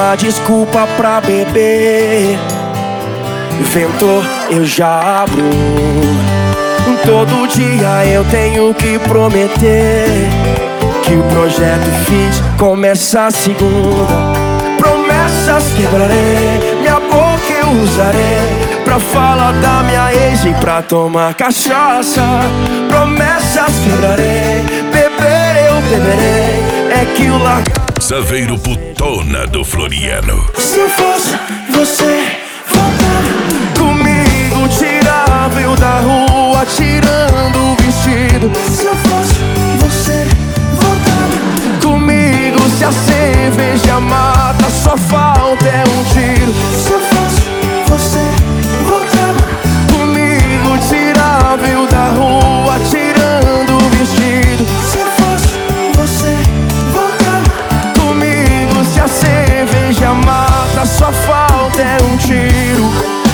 uma desculpa pra beber. Ventou, eu já abro. Todo dia eu tenho que prometer que o projeto Fit começa a segunda. Promessas quebrarei, minha boca eu usarei pra falar da minha ex e pra tomar cachaça. Promessas quebrarei, beber eu beberei, é que o lar... Saveiro Putona do Floriano. Se eu fosse você, voltava comigo, tirava eu da rua, tirando o vestido. Se eu fosse você, voltava comigo, se a cerveja mata, só falta é um tiro. Se eu fosse você, voltava comigo, tirava eu da rua, tirando o vestido. Se eu fosse você, voltava comigo, se a cerveja mata, só falta é um tiro.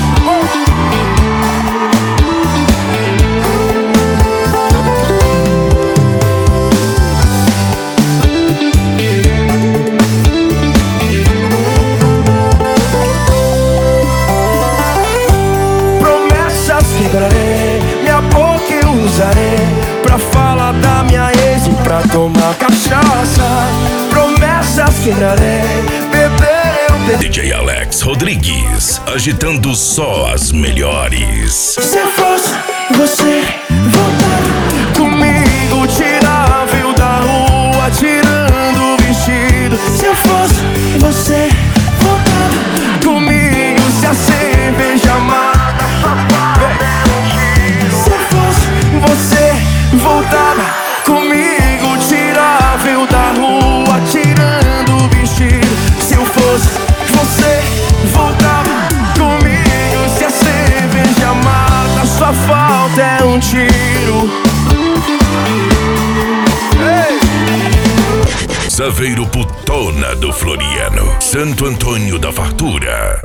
Minha boca eu usarei pra falar da minha ex e pra tomar cachaça. Promessas quebrarei, beber eu beberei. DJ Alex Rodrigues, agitando só as melhores. Se eu fosse você, voltava comigo, tirava eu da rua, tirando o vestido. Se eu fosse você, voltava comigo, se a cerveja mata. Você voltava comigo, tirava eu da rua, tirando o vestido. Se eu fosse você, voltava comigo, se a cerveja mata, só falta é um tiro. Saveiro Putona do Floriano, Santo Antônio da Fartura.